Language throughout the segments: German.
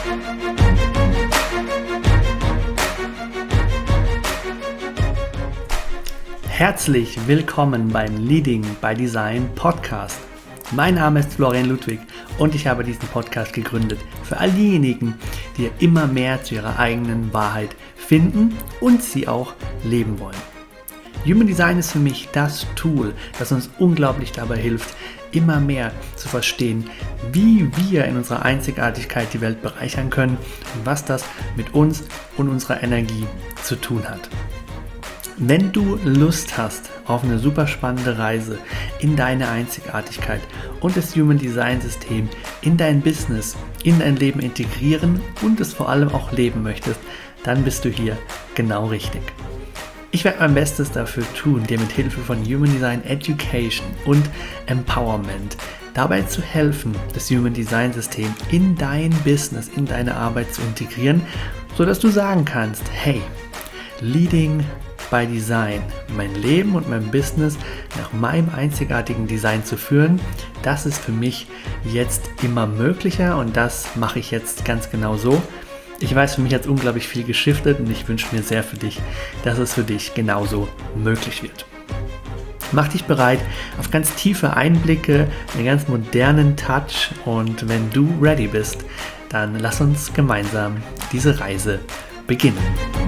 Herzlich willkommen beim Leading by Design Podcast. Mein Name ist Florian Ludwig und ich habe diesen Podcast gegründet für all diejenigen, die immer mehr zu ihrer eigenen Wahrheit finden und sie auch leben wollen. Human Design ist für mich das Tool, das uns unglaublich dabei hilft, immer mehr zu verstehen, wie wir in unserer Einzigartigkeit die Welt bereichern können und was das mit uns und unserer Energie zu tun hat. Wenn du Lust hast auf eine super spannende Reise in deine Einzigartigkeit und das Human Design System in dein Business, in dein Leben integrieren und es vor allem auch leben möchtest, dann bist du hier genau richtig. Ich werde mein Bestes dafür tun, dir mit Hilfe von Human Design Education und Empowerment dabei zu helfen, das Human Design System in dein Business, in deine Arbeit zu integrieren, sodass du sagen kannst, hey, Leading by Design, mein Leben und mein Business nach meinem einzigartigen Design zu führen, das ist für mich jetzt immer möglicher und das mache ich jetzt ganz genau so. Ich weiß, für mich hat es unglaublich viel geschiftet und ich wünsche mir sehr für dich, dass es für dich genauso möglich wird. Mach dich bereit auf ganz tiefe Einblicke, einen ganz modernen Touch und wenn du ready bist, dann lass uns gemeinsam diese Reise beginnen.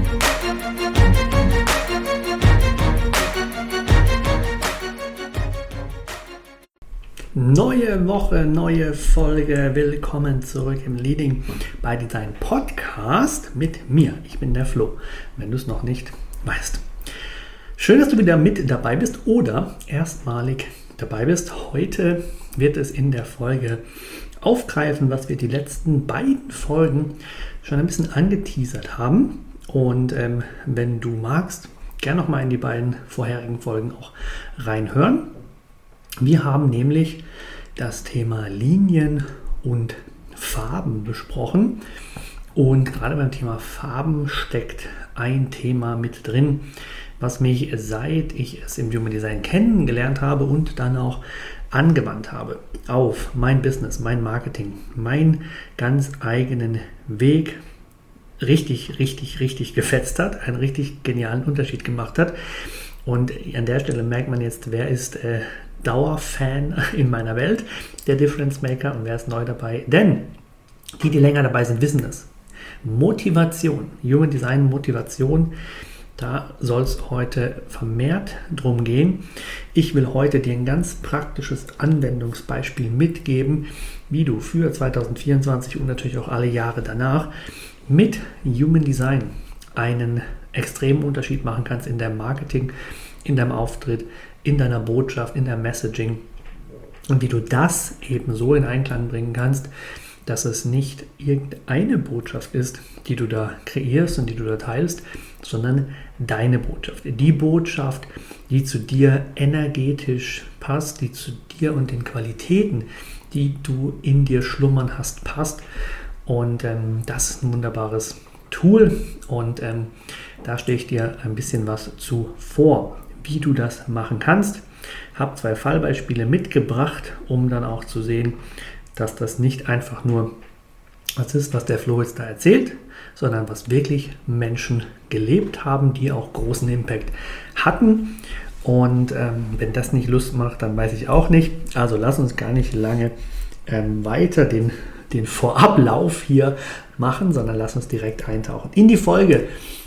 Neue Woche, neue Folge. Willkommen zurück im Leading by Design Podcast mit mir. Ich bin der Flo, wenn du es noch nicht weißt. Schön, dass du wieder mit dabei bist oder erstmalig dabei bist. Heute wird es in der Folge aufgreifen, was wir die letzten beiden Folgen schon ein bisschen angeteasert haben. Und wenn du magst, gerne nochmal in die beiden vorherigen Folgen auch reinhören. Wir haben nämlich das Thema Linien und Farben besprochen und gerade beim Thema Farben steckt ein Thema mit drin, was mich seit ich es im Human Design kennengelernt habe und dann auch angewandt habe auf mein Business, mein Marketing, meinen ganz eigenen Weg richtig gefetzt hat, einen richtig genialen Unterschied gemacht hat. Und an der Stelle merkt man jetzt, wer ist Dauerfan in meiner Welt, der Difference Maker und wer ist neu dabei. Denn die länger dabei sind, wissen es. Motivation, Human Design Motivation, da soll es heute vermehrt drum gehen. Ich will heute dir ein ganz praktisches Anwendungsbeispiel mitgeben, wie du für 2024 und natürlich auch alle Jahre danach mit Human Design einen extremen Unterschied machen kannst in deinem Marketing, in deinem Auftritt, in deiner Botschaft, in deinem Messaging und wie du das eben so in Einklang bringen kannst, dass es nicht irgendeine Botschaft ist, die du da kreierst und die du da teilst, sondern deine Botschaft. Die Botschaft, die zu dir energetisch passt, die zu dir und den Qualitäten, die du in dir schlummern hast, passt. Und das ist ein wunderbares Tool und da stelle ich dir ein bisschen was zu vor, wie du das machen kannst. Habe 2 Fallbeispiele mitgebracht, um dann auch zu sehen, dass das nicht einfach nur was ist, was der Flo jetzt da erzählt, sondern was wirklich Menschen gelebt haben, die auch großen Impact hatten. Und wenn das nicht Lust macht, dann weiß ich auch nicht. Also lass uns gar nicht lange weiter den Vorablauf hier machen, sondern lass uns direkt eintauchen in die Folge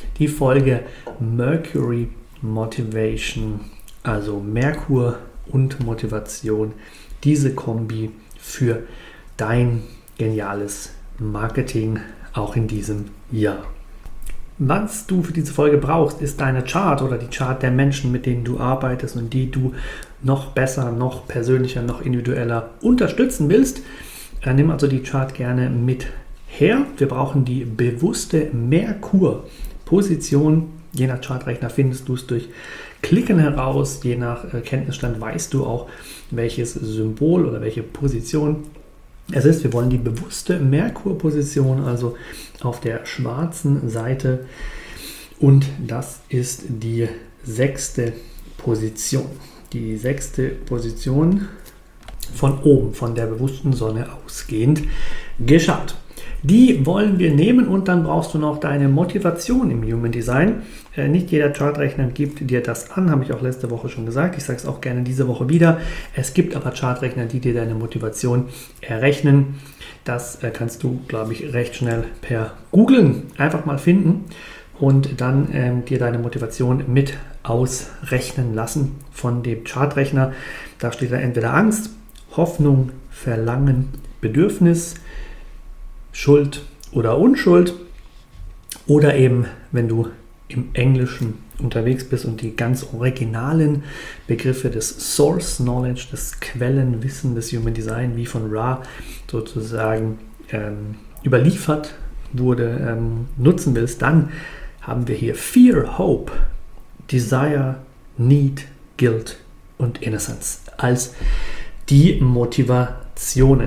Mercury Motivation, also Merkur und Motivation, diese Kombi für dein geniales Marketing auch in diesem Jahr. Was du für diese Folge brauchst, ist deine Chart oder die Chart der Menschen, mit denen du arbeitest und die du noch besser, noch persönlicher, noch individueller unterstützen willst. Nimm also die Chart gerne mit her. Wir brauchen die bewusste Merkur-Position. Je nach Chartrechner findest du es durch Klicken heraus. Je nach Kenntnisstand weißt du auch, welches Symbol oder welche Position es ist. Wir wollen die bewusste Merkur-Position, also auf der schwarzen Seite. Und das ist die 6. Position. Die 6. Position von oben, von der bewussten Sonne ausgehend geschaut. Die wollen wir nehmen und dann brauchst du noch deine Motivation im Human Design. Nicht jeder Chartrechner gibt dir das an, habe ich auch letzte Woche schon gesagt. Ich sage es auch gerne diese Woche wieder. Es gibt aber Chartrechner, die dir deine Motivation errechnen. Das kannst du, glaube ich, recht schnell per Googlen einfach mal finden und dann dir deine Motivation mit ausrechnen lassen von dem Chartrechner. Da steht da entweder Angst, Hoffnung, Verlangen, Bedürfnis, Schuld oder Unschuld oder eben, wenn du im Englischen unterwegs bist und die ganz originalen Begriffe des Source Knowledge, des Quellenwissen des Human Design, wie von Ra sozusagen überliefert wurde, nutzen willst, dann haben wir hier Fear, Hope, Desire, Need, Guilt und Innocence als die Motivationen.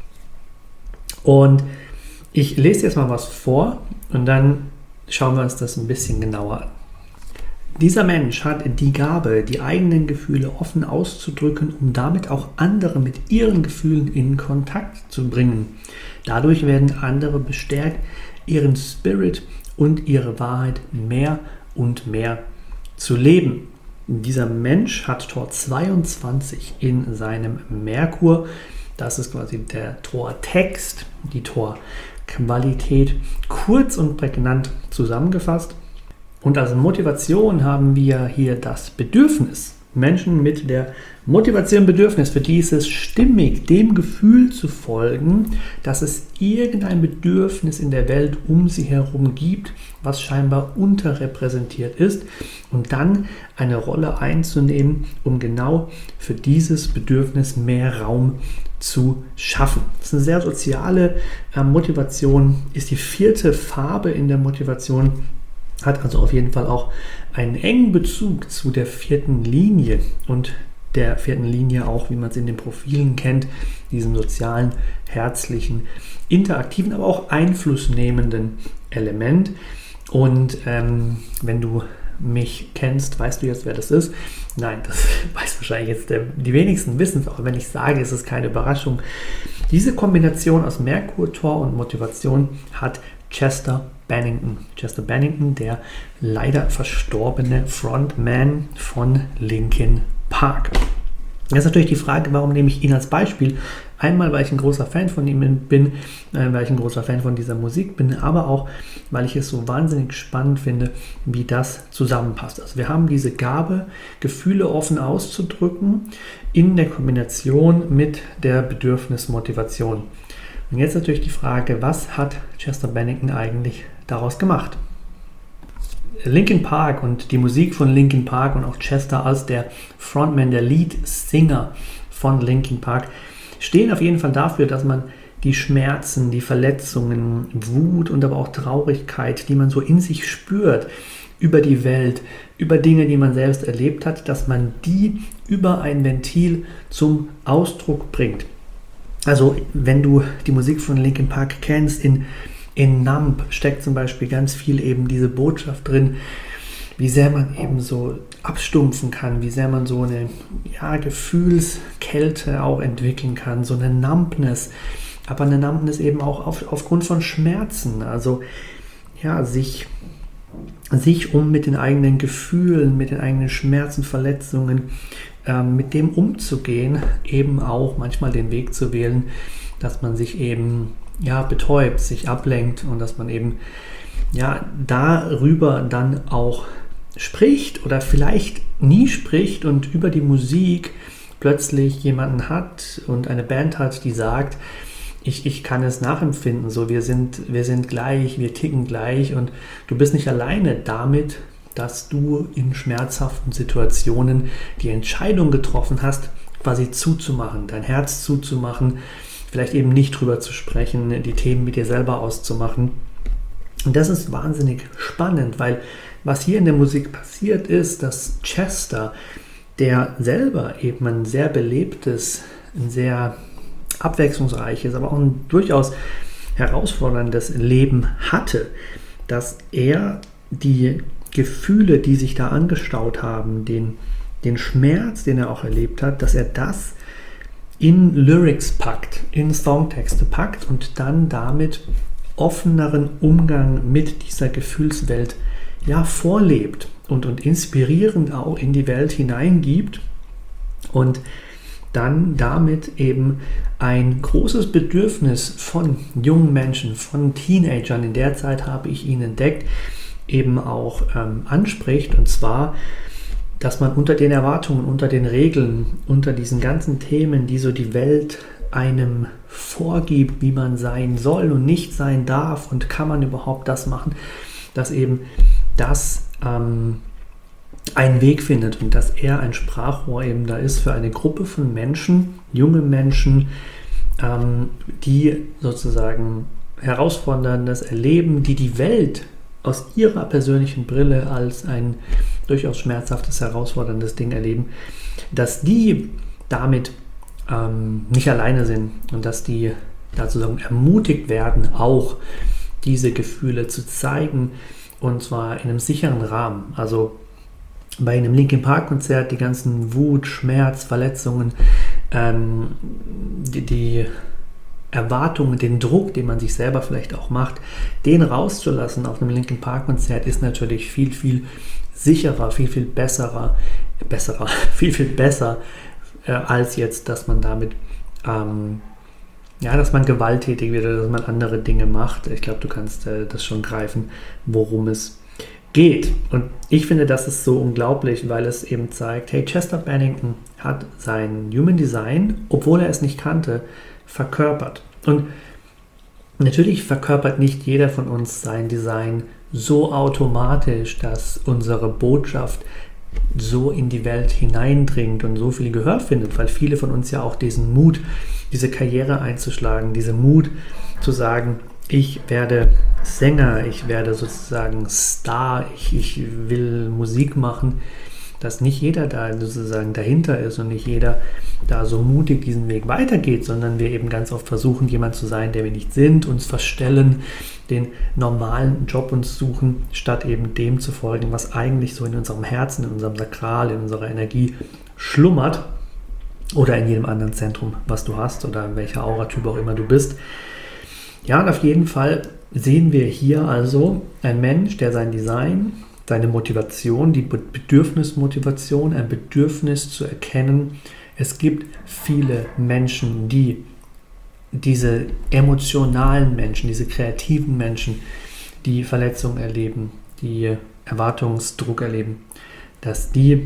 Und ich lese jetzt mal was vor und dann schauen wir uns das ein bisschen genauer an. Dieser Mensch hat die Gabe, die eigenen Gefühle offen auszudrücken, um damit auch andere mit ihren Gefühlen in Kontakt zu bringen. Dadurch werden andere bestärkt, ihren Spirit und ihre Wahrheit mehr und mehr zu leben. Dieser Mensch hat Tor 22 in seinem Merkur. Das ist quasi der Tortext, die Torqualität, kurz und prägnant zusammengefasst. Und als Motivation haben wir hier das Bedürfnis. Menschen mit der Motivation, Bedürfnis, für die ist es stimmig, dem Gefühl zu folgen, dass es irgendein Bedürfnis in der Welt um sie herum gibt, was scheinbar unterrepräsentiert ist, und dann eine Rolle einzunehmen, um genau für dieses Bedürfnis mehr Raum zu schaffen. Das ist eine sehr soziale Motivation, ist die 4. Farbe in der Motivation, hat also auf jeden Fall auch einen engen Bezug zu der 4. Linie und der 4. Linie auch, wie man es in den Profilen kennt, diesem sozialen, herzlichen, interaktiven, aber auch einflussnehmenden Element. Und wenn du mich kennst, weißt du jetzt, wer das ist? Nein, das weiß wahrscheinlich jetzt die wenigsten wissen, aber wenn ich sage, ist es keine Überraschung. Diese Kombination aus Merkur, Tor und Motivation hat Chester Bennington. Chester Bennington, der leider verstorbene Frontman von Linkin Park. Jetzt ist natürlich die Frage, warum nehme ich ihn als Beispiel? Einmal, weil ich ein großer Fan von ihm bin, weil ich ein großer Fan von dieser Musik bin, aber auch, weil ich es so wahnsinnig spannend finde, wie das zusammenpasst. Also wir haben diese Gabe, Gefühle offen auszudrücken, in der Kombination mit der Bedürfnismotivation. Und jetzt natürlich die Frage, was hat Chester Bennington eigentlich daraus gemacht? Linkin Park und die Musik von Linkin Park und auch Chester als der Frontman, der Lead-Singer von Linkin Park, stehen auf jeden Fall dafür, dass man die Schmerzen, die Verletzungen, Wut und aber auch Traurigkeit, die man so in sich spürt, über die Welt, über Dinge, die man selbst erlebt hat, dass man die über ein Ventil zum Ausdruck bringt. Also wenn du die Musik von Linkin Park kennst, in Numb steckt zum Beispiel ganz viel eben diese Botschaft drin, wie sehr man eben so abstumpfen kann, wie sehr man so eine Gefühlskälte auch entwickeln kann, so eine Numbness, aber eine Numbness eben auch aufgrund von Schmerzen, also sich mit den eigenen Gefühlen, mit den eigenen Schmerzen, Verletzungen, mit dem umzugehen, eben auch manchmal den Weg zu wählen, dass man sich eben betäubt, sich ablenkt und dass man eben darüber dann auch spricht oder vielleicht nie spricht und über die Musik plötzlich jemanden hat und eine Band hat, die sagt, ich kann es nachempfinden, so wir sind gleich, wir ticken gleich und du bist nicht alleine damit, dass du in schmerzhaften Situationen die Entscheidung getroffen hast, quasi zuzumachen, dein Herz zuzumachen, vielleicht eben nicht drüber zu sprechen, die Themen mit dir selber auszumachen. Und das ist wahnsinnig spannend, weil was hier in der Musik passiert ist, dass Chester, der selber eben ein sehr belebtes, ein sehr abwechslungsreiches, aber auch ein durchaus herausforderndes Leben hatte, dass er die Gefühle, die sich da angestaut haben, den Schmerz, den er auch erlebt hat, dass er das in Lyrics packt, in Songtexte packt und dann damit offeneren Umgang mit dieser Gefühlswelt vorlebt und inspirierend auch in die Welt hineingibt und dann damit eben ein großes Bedürfnis von jungen Menschen, von Teenagern, in der Zeit habe ich ihn entdeckt, eben auch anspricht, und zwar, dass man unter den Erwartungen, unter den Regeln, unter diesen ganzen Themen, die so die Welt einem vorgibt, wie man sein soll und nicht sein darf und kann man überhaupt das machen, dass eben das einen Weg findet und dass er ein Sprachrohr eben da ist für eine Gruppe von Menschen, junge Menschen, die sozusagen Herausforderndes erleben, die die Welt aus ihrer persönlichen Brille als ein durchaus schmerzhaftes, herausforderndes Ding erleben, dass die damit nicht alleine sind und dass die dazu ermutigt werden, auch diese Gefühle zu zeigen, und zwar in einem sicheren Rahmen. Also bei einem Linkin Park Konzert die ganzen Wut, Schmerz, Verletzungen, die Erwartungen, den Druck, den man sich selber vielleicht auch macht, den rauszulassen auf einem Linkin Park Konzert ist natürlich viel, viel sicherer, viel, viel besser, als jetzt, dass man damit, dass man gewalttätig wird oder dass man andere Dinge macht. Ich glaube, du kannst das schon greifen, worum es geht. Und ich finde, das ist so unglaublich, weil es eben zeigt, hey, Chester Bennington hat sein Human Design, obwohl er es nicht kannte, verkörpert. Und natürlich verkörpert nicht jeder von uns sein Design so automatisch, dass unsere Botschaft so in die Welt hineindringt und so viel Gehör findet, weil viele von uns ja auch diesen Mut, diese Karriere einzuschlagen, diesen Mut zu sagen, ich werde Sänger, ich werde sozusagen Star, ich will Musik machen, dass nicht jeder da sozusagen dahinter ist und nicht jeder da so mutig diesen Weg weitergeht, sondern wir eben ganz oft versuchen, jemand zu sein, der wir nicht sind, uns verstellen, den normalen Job uns suchen, statt eben dem zu folgen, was eigentlich so in unserem Herzen, in unserem Sakral, in unserer Energie schlummert oder in jedem anderen Zentrum, was du hast oder welcher Auratyp auch immer du bist. Ja, und auf jeden Fall sehen wir hier also einen Mensch, der sein Design, seine Motivation, die Bedürfnismotivation, ein Bedürfnis zu erkennen. Es gibt viele Menschen, die diese emotionalen Menschen, diese kreativen Menschen, die Verletzungen erleben, die Erwartungsdruck erleben, dass die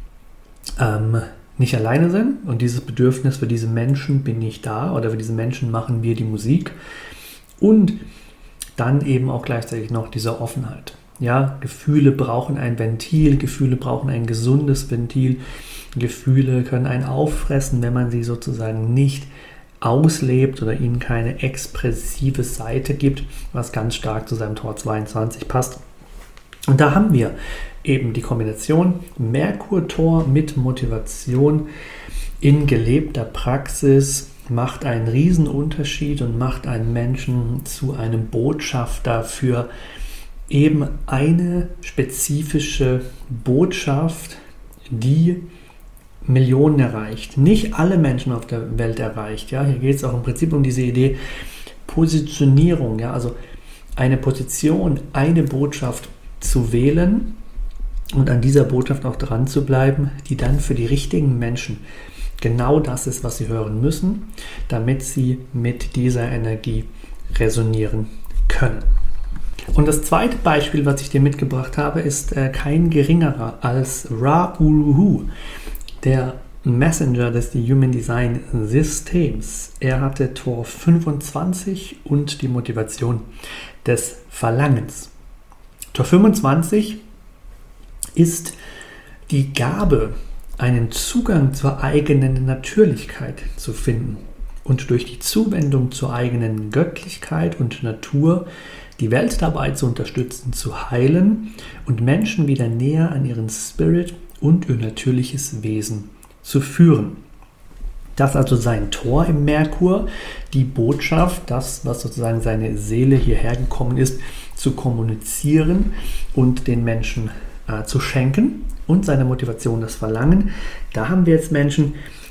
nicht alleine sind, und dieses Bedürfnis für diese Menschen bin ich da oder für diese Menschen machen wir die Musik, und dann eben auch gleichzeitig noch diese Offenheit. Ja, Gefühle brauchen ein Ventil, Gefühle brauchen ein gesundes Ventil, Gefühle können einen auffressen, wenn man sie sozusagen nicht auslebt oder ihnen keine expressive Seite gibt, was ganz stark zu seinem Tor 22 passt. Und da haben wir eben die Kombination Merkur-Tor mit Motivation in gelebter Praxis, macht einen riesen Unterschied und macht einen Menschen zu einem Botschafter für eben eine spezifische Botschaft, die Millionen erreicht. Nicht alle Menschen auf der Welt erreicht. Ja? Hier geht es auch im Prinzip um diese Idee Positionierung. Ja? Also eine Position, eine Botschaft zu wählen und an dieser Botschaft auch dran zu bleiben, die dann für die richtigen Menschen genau das ist, was sie hören müssen, damit sie mit dieser Energie resonieren können. Und das zweite Beispiel, was ich dir mitgebracht habe, ist kein geringerer als Ra-Uru-Hu, der Messenger des Human Design Systems. Er hatte Tor 25 und die Motivation des Verlangens. Tor 25 ist die Gabe, einen Zugang zur eigenen Natürlichkeit zu finden und durch die Zuwendung zur eigenen Göttlichkeit und Natur die Welt dabei zu unterstützen, zu heilen und Menschen wieder näher an ihren Spirit und ihr natürliches Wesen zu führen. Das ist also sein Tor im Merkur, die Botschaft, das, was sozusagen seine Seele hierher gekommen ist, zu kommunizieren und den Menschen zu schenken, und seine Motivation, das Verlangen. Da haben wir jetzt Menschen,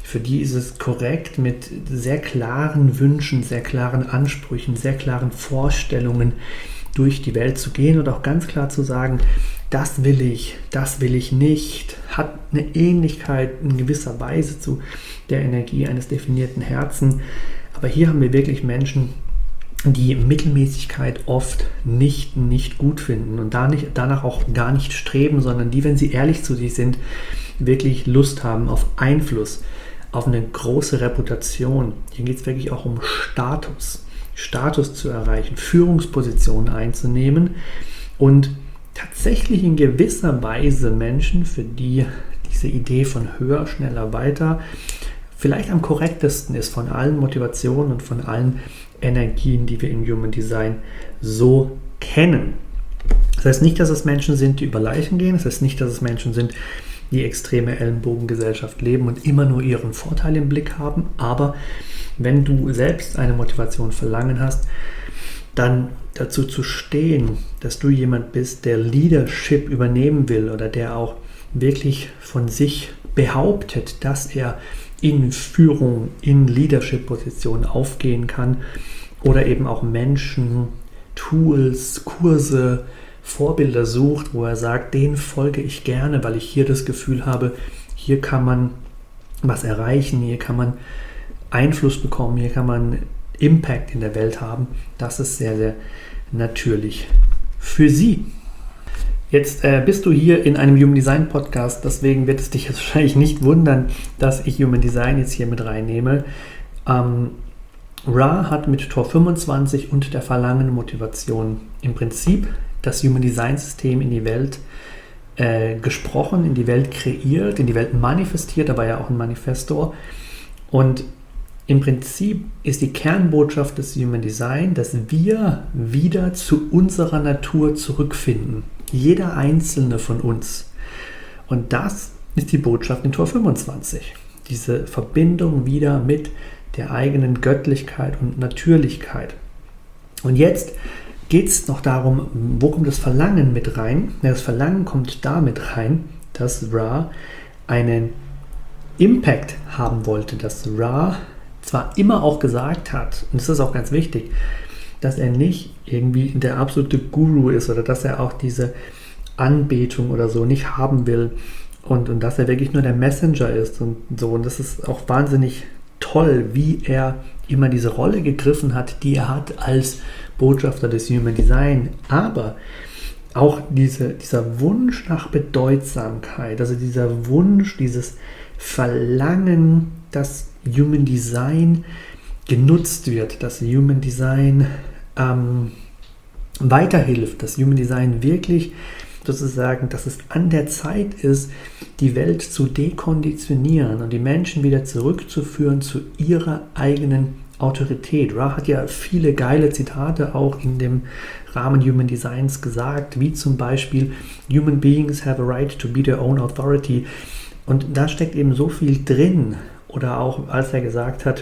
für die ist es korrekt, mit sehr klaren Wünschen, sehr klaren Ansprüchen, sehr klaren Vorstellungen durch die Welt zu gehen und auch ganz klar zu sagen, das will ich nicht, hat eine Ähnlichkeit in gewisser Weise zu der Energie eines definierten Herzens. Aber hier haben wir wirklich Menschen, die Mittelmäßigkeit oft nicht gut finden und danach auch gar nicht streben, sondern die, wenn sie ehrlich zu sich sind, wirklich Lust haben auf Einfluss, auf eine große Reputation. Hier geht es wirklich auch um Status zu erreichen, Führungspositionen einzunehmen und tatsächlich in gewisser Weise Menschen, für die diese Idee von höher, schneller, weiter vielleicht am korrektesten ist von allen Motivationen und von allen Energien, die wir im Human Design so kennen. Das heißt nicht, dass es Menschen sind, die über Leichen gehen. Das heißt nicht, dass es Menschen sind, die extreme Ellenbogengesellschaft leben und immer nur ihren Vorteil im Blick haben. Aber wenn du selbst eine Motivation, Verlangen hast, dann dazu zu stehen, dass du jemand bist, der Leadership übernehmen will oder der auch wirklich von sich behauptet, dass er in Führung, in Leadership-Positionen aufgehen kann oder eben auch Menschen, Tools, Kurse, Vorbilder sucht, wo er sagt, denen folge ich gerne, weil ich hier das Gefühl habe, hier kann man was erreichen, hier kann man Einfluss bekommen, hier kann man Impact in der Welt haben. Das ist sehr, sehr natürlich für Sie. Jetzt bist du hier in einem Human Design Podcast, deswegen wird es dich jetzt wahrscheinlich nicht wundern, dass ich Human Design jetzt hier mit reinnehme. Ra hat mit Tor 25 und der Verlangen Motivation im Prinzip das Human Design System in die Welt gesprochen, in die Welt kreiert, in die Welt manifestiert, aber ja auch ein Manifestor. Und im Prinzip ist die Kernbotschaft des Human Design, dass wir wieder zu unserer Natur zurückfinden. Jeder einzelne von uns. Und das ist die Botschaft in Tor 25. Diese Verbindung wieder mit der eigenen Göttlichkeit und Natürlichkeit. Und jetzt geht es noch darum, wo kommt das Verlangen mit rein? Das Verlangen kommt damit rein, dass Ra einen Impact haben wollte, dass Ra zwar immer auch gesagt hat, und das ist auch ganz wichtig, dass er nicht irgendwie der absolute Guru ist oder dass er auch diese Anbetung oder so nicht haben will und dass er wirklich nur der Messenger ist und so. Und das ist auch wahnsinnig toll, wie er immer diese Rolle gegriffen hat, die er hat als Botschafter des Human Design. Aber auch dieser Wunsch nach Bedeutsamkeit, also dieser Wunsch, dieses Verlangen, dass Human Design genutzt wird, dass Human Design weiterhilft, dass Human Design wirklich sozusagen, dass es an der Zeit ist, die Welt zu dekonditionieren und die Menschen wieder zurückzuführen zu ihrer eigenen Autorität. Ra hat ja viele geile Zitate auch in dem Rahmen Human Designs gesagt, wie zum Beispiel Human beings have a right to be their own authority. Und da steckt eben so viel drin. Oder auch, als er gesagt hat,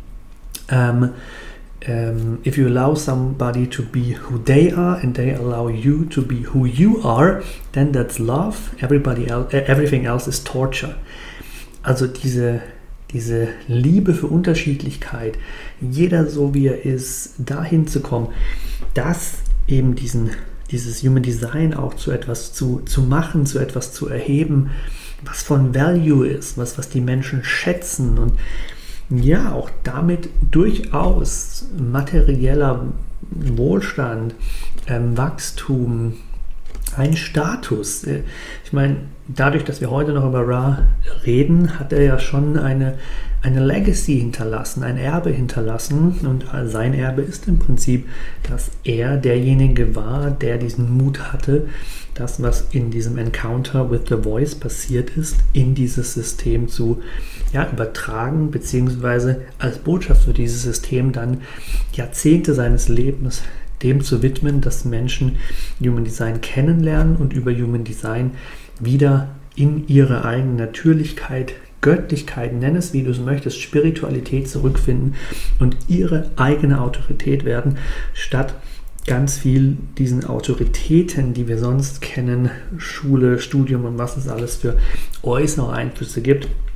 if you allow somebody to be who they are and they allow you to be who you are, then that's love. Everything else is torture. Also diese Liebe für Unterschiedlichkeit, jeder so wie er ist, dahin zu kommen, dass eben dieses Human Design auch zu etwas zu machen, zu etwas zu erheben, was von Value ist, was die Menschen schätzen und ja, auch damit durchaus materieller Wohlstand, Wachstum, ein Status. Ich meine, dadurch, dass wir heute noch über Ra reden, hat er ja schon eine Legacy hinterlassen, ein Erbe hinterlassen und sein Erbe ist im Prinzip, dass er derjenige war, der diesen Mut hatte, das, was in diesem Encounter with the Voice passiert ist, in dieses System zu übertragen, beziehungsweise als Botschaft für dieses System dann Jahrzehnte seines Lebens dem zu widmen, dass Menschen Human Design kennenlernen und über Human Design wieder in ihre eigene Natürlichkeit, Göttlichkeit, nenn es wie du es möchtest, Spiritualität zurückfinden und ihre eigene Autorität werden, statt ganz viel diesen Autoritäten, die wir sonst kennen, Schule, Studium und was es alles für äußere Einflüsse gibt,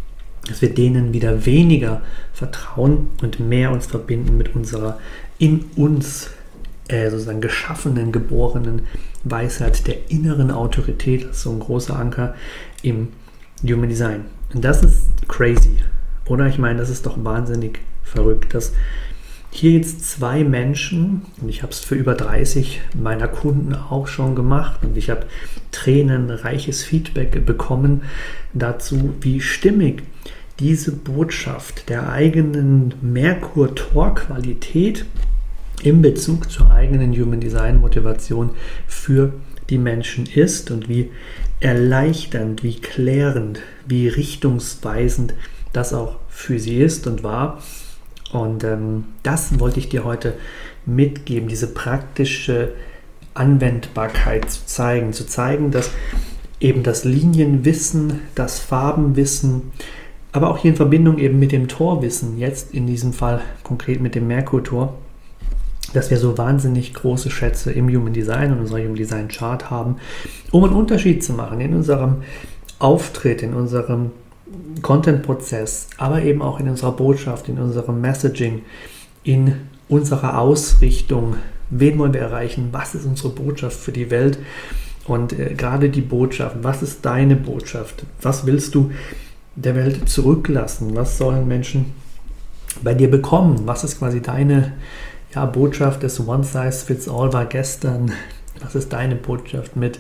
dass wir denen wieder weniger vertrauen und mehr uns verbinden mit unserer in uns sozusagen geschaffenen, geborenen Weisheit der inneren Autorität. Das ist so ein großer Anker im Human Design. Und das ist crazy, oder? Ich meine, das ist doch wahnsinnig verrückt, dass hier jetzt zwei Menschen, und ich habe es für über 30 meiner Kunden auch schon gemacht und ich habe tränenreiches Feedback bekommen dazu, wie stimmig diese Botschaft der eigenen Merkur-Tor-Qualität in Bezug zur eigenen Human Design Motivation für die Menschen ist und wie erleichternd, wie klärend, wie richtungsweisend das auch für sie ist und war. Und das wollte ich dir heute mitgeben, diese praktische Anwendbarkeit zu zeigen, dass eben das Linienwissen, das Farbenwissen, aber auch hier in Verbindung eben mit dem Torwissen, jetzt in diesem Fall konkret mit dem Merkur-Tor, dass wir so wahnsinnig große Schätze im Human Design und unserer Human Design Chart haben, um einen Unterschied zu machen in unserem Auftritt, in unserem Content-Prozess, aber eben auch in unserer Botschaft, in unserem Messaging, in unserer Ausrichtung. Wen wollen wir erreichen? Was ist unsere Botschaft für die Welt? Und gerade die Botschaft, was ist deine Botschaft? Was willst du der Welt zurücklassen? Was sollen Menschen bei dir bekommen? Was ist quasi deine Botschaft des One Size Fits All war gestern? Was ist deine Botschaft mit,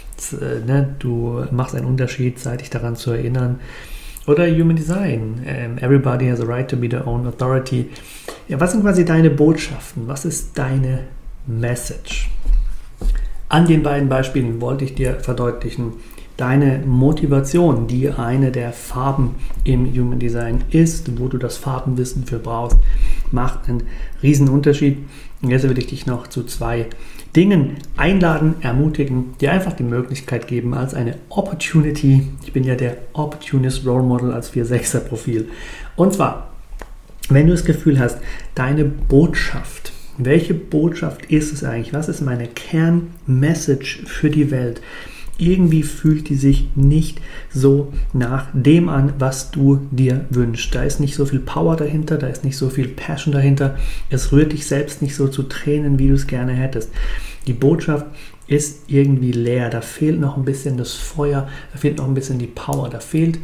du machst einen Unterschied, sei dich daran zu erinnern? Oder Human Design, everybody has a right to be their own authority. Ja, was sind quasi deine Botschaften? Was ist deine Message? An den beiden Beispielen wollte ich dir verdeutlichen, deine Motivation, die eine der Farben im Human Design ist, wo du das Farbenwissen für brauchst, macht einen riesen Unterschied. Und jetzt will ich dich noch zu zwei Dingen einladen, ermutigen, dir einfach die Möglichkeit geben als eine Opportunity. Ich bin ja der Opportunist Role Model als 4-6er Profil. Und zwar, wenn du das Gefühl hast, deine Botschaft, welche Botschaft ist es eigentlich? Was ist meine Kernmessage für die Welt? Irgendwie fühlt die sich nicht so nach dem an, was du dir wünschst. Da ist nicht so viel Power dahinter, da ist nicht so viel Passion dahinter. Es rührt dich selbst nicht so zu Tränen, wie du es gerne hättest. Die Botschaft ist irgendwie leer. Da fehlt noch ein bisschen das Feuer, da fehlt noch ein bisschen die Power, da fehlt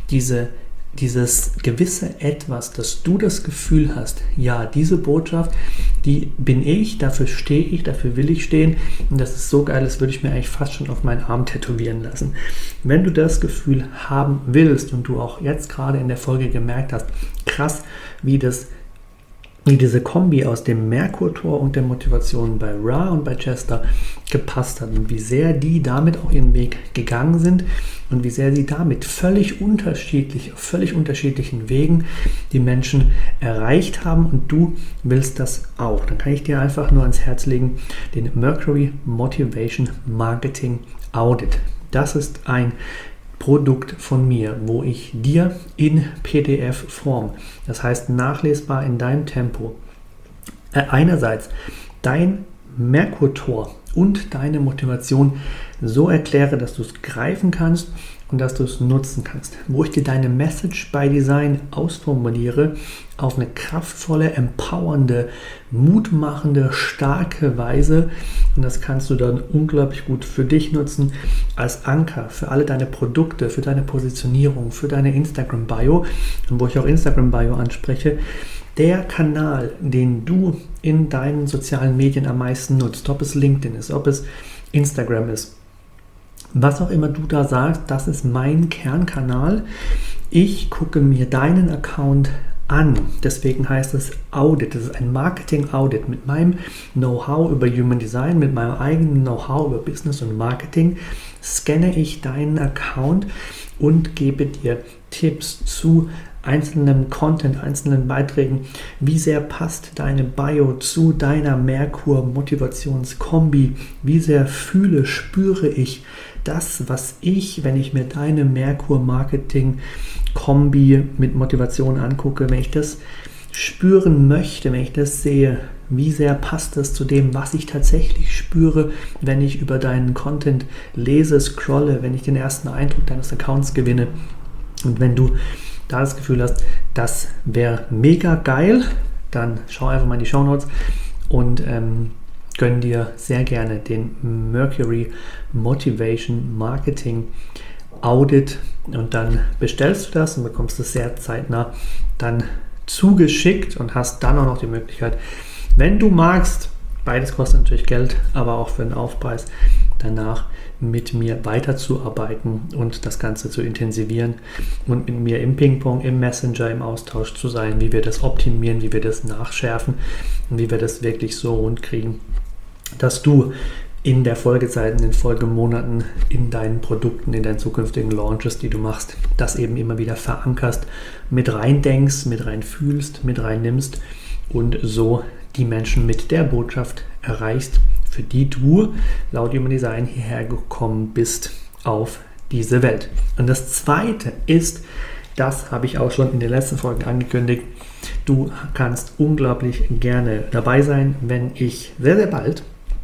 dieses gewisse Etwas, dass du das Gefühl hast, ja, diese Botschaft, die bin ich, dafür stehe ich, dafür will ich stehen und das ist so geil, das würde ich mir eigentlich fast schon auf meinen Arm tätowieren lassen. Wenn du das Gefühl haben willst und du auch jetzt gerade in der Folge gemerkt hast, krass, wie diese Kombi aus dem Merkur-Tor und der Motivation bei Ra und bei Chester gepasst hat und wie sehr die damit auch ihren Weg gegangen sind und wie sehr sie damit auf völlig unterschiedlichen Wegen die Menschen erreicht haben und du willst das auch. Dann kann ich dir einfach nur ans Herz legen, den Mercury Motivation Marketing Audit. Das ist ein Produkt von mir, wo ich dir in PDF-Form, das heißt nachlesbar in deinem Tempo, einerseits dein Merkur-Tor und deine Motivation so erkläre, dass du es greifen kannst und dass du es nutzen kannst. Wo ich dir deine Message by Design ausformuliere auf eine kraftvolle, empowernde, mutmachende, starke Weise. Und das kannst du dann unglaublich gut für dich nutzen als Anker für alle deine Produkte, für deine Positionierung, für deine Instagram-Bio. Und wo ich auch Instagram-Bio anspreche, der Kanal, den du in deinen sozialen Medien am meisten nutzt, ob es LinkedIn ist, ob es Instagram ist, was auch immer du da sagst, das ist mein Kernkanal. Ich gucke mir deinen Account an. Deswegen heißt es Audit. Das ist ein Marketing-Audit. Mit meinem Know-how über Human Design, mit meinem eigenen Know-how über Business und Marketing scanne ich deinen Account und gebe dir Tipps zu einzelnen Content, einzelnen Beiträgen. Wie sehr passt deine Bio zu deiner Merkur-Motivationskombi? Wie sehr spüre ich das, was ich, wenn ich mir deine Merkur-Marketing-Kombi mit Motivation angucke, wenn ich das spüren möchte, wenn ich das sehe, wie sehr passt das zu dem, was ich tatsächlich spüre, wenn ich über deinen Content lese, scrolle, wenn ich den ersten Eindruck deines Accounts gewinne und wenn du da das Gefühl hast, das wäre mega geil, dann schau einfach mal in die Shownotes und gönn dir sehr gerne den Mercury Motivation Marketing Audit und dann bestellst du das und bekommst es sehr zeitnah dann zugeschickt und hast dann auch noch die Möglichkeit, wenn du magst, beides kostet natürlich Geld, aber auch für den Aufpreis, danach mit mir weiterzuarbeiten und das Ganze zu intensivieren und mit mir im Ping-Pong, im Messenger, im Austausch zu sein, wie wir das optimieren, wie wir das nachschärfen und wie wir das wirklich so rund kriegen, dass du in der Folgezeit, in den Folgemonaten, in deinen Produkten, in deinen zukünftigen Launches, die du machst, das eben immer wieder verankerst, mit reindenkst, mit reinfühlst, mit reinnimmst und so die Menschen mit der Botschaft erreichst, für die du laut Human Design hierher gekommen bist auf diese Welt. Und das Zweite ist, das habe ich auch schon in den letzten Folgen angekündigt, du kannst unglaublich gerne dabei sein, wenn ich sehr, sehr bald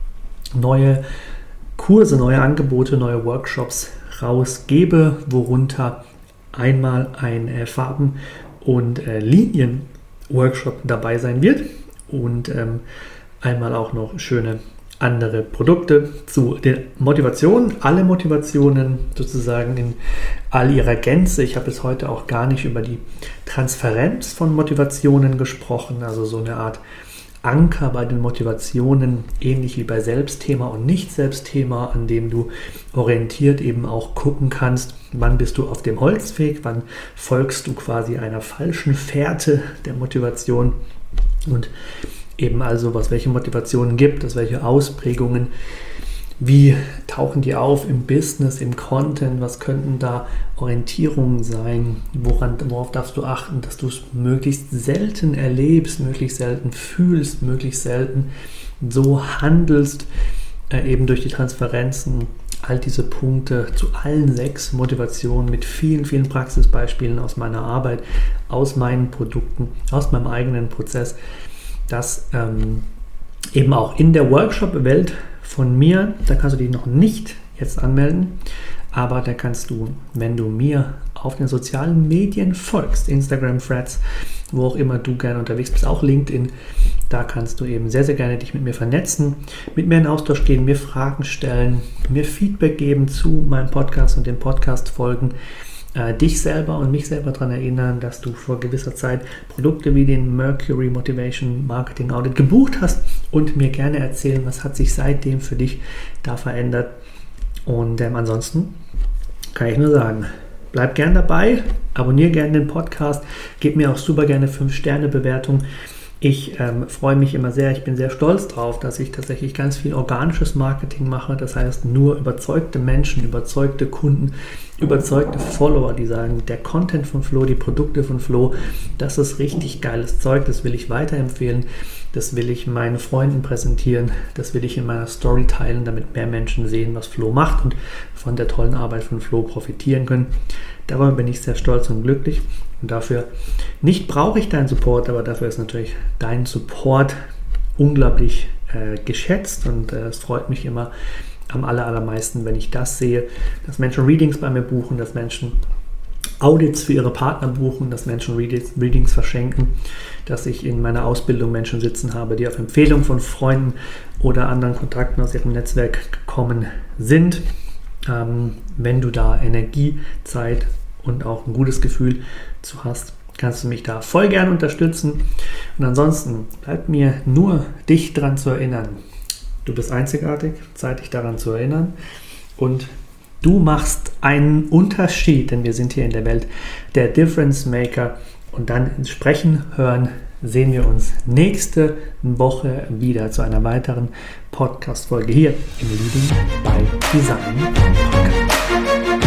neue Kurse, neue Angebote, neue Workshops rausgebe, worunter einmal ein Farben- und Linien-Workshop dabei sein wird und einmal auch noch schöne andere Produkte zu den Motivationen, alle Motivationen sozusagen in all ihrer Gänze. Ich habe bis heute auch gar nicht über die Transferenz von Motivationen gesprochen, also so eine Art Anker bei den Motivationen, ähnlich wie bei Selbstthema und Nicht-Selbstthema, an dem du orientiert eben auch gucken kannst, wann bist du auf dem Holzweg, wann folgst du quasi einer falschen Fährte der Motivation und eben also, welche Motivationen gibt es, welche Ausprägungen, wie tauchen die auf im Business, im Content, was könnten da Orientierungen sein, worauf darfst du achten, dass du es möglichst selten erlebst, möglichst selten fühlst, möglichst selten so handelst, eben durch die Transferenzen, all diese Punkte zu allen 6 Motivationen mit vielen, vielen Praxisbeispielen aus meiner Arbeit, aus meinen Produkten, aus meinem eigenen Prozess, das eben auch in der Workshop-Welt von mir, da kannst du dich noch nicht jetzt anmelden, aber da kannst du, wenn du mir auf den sozialen Medien folgst, Instagram, Threads, wo auch immer du gerne unterwegs bist, auch LinkedIn, da kannst du eben sehr, sehr gerne dich mit mir vernetzen, mit mir in Austausch gehen, mir Fragen stellen, mir Feedback geben zu meinem Podcast und den Podcast-Folgen, dich selber und mich selber daran erinnern, dass du vor gewisser Zeit Produkte wie den Mercury Motivation Marketing Audit gebucht hast und mir gerne erzählen, was hat sich seitdem für dich da verändert. Und ansonsten kann ich nur sagen, bleib gern dabei, abonniere gerne den Podcast, gib mir auch super gerne 5-Sterne-Bewertung. Ich freue mich immer sehr, ich bin sehr stolz drauf, dass ich tatsächlich ganz viel organisches Marketing mache. Das heißt, nur überzeugte Menschen, überzeugte Kunden, überzeugte Follower, die sagen, der Content von Flo, die Produkte von Flo, das ist richtig geiles Zeug, das will ich weiterempfehlen, das will ich meinen Freunden präsentieren, das will ich in meiner Story teilen, damit mehr Menschen sehen, was Flo macht und von der tollen Arbeit von Flo profitieren können. Darüber bin ich sehr stolz und glücklich. Und dafür nicht brauche ich deinen Support, aber dafür ist natürlich dein Support unglaublich geschätzt und es freut mich immer am allermeisten, wenn ich das sehe, dass Menschen Readings bei mir buchen, dass Menschen Audits für ihre Partner buchen, dass Menschen Readings verschenken, dass ich in meiner Ausbildung Menschen sitzen habe, die auf Empfehlung von Freunden oder anderen Kontakten aus ihrem Netzwerk gekommen sind. Wenn du da Energie, Zeit und auch ein gutes Gefühl zu hast, kannst du mich da voll gern unterstützen. Und ansonsten bleibt mir nur, dich daran zu erinnern. Du bist einzigartig, Zeit dich daran zu erinnern. Und du machst einen Unterschied, denn wir sind hier in der Welt der Difference Maker. Und dann ins Sprechen, Hören, sehen wir uns nächste Woche wieder zu einer weiteren Podcast-Folge hier im Leading by Design Podcast.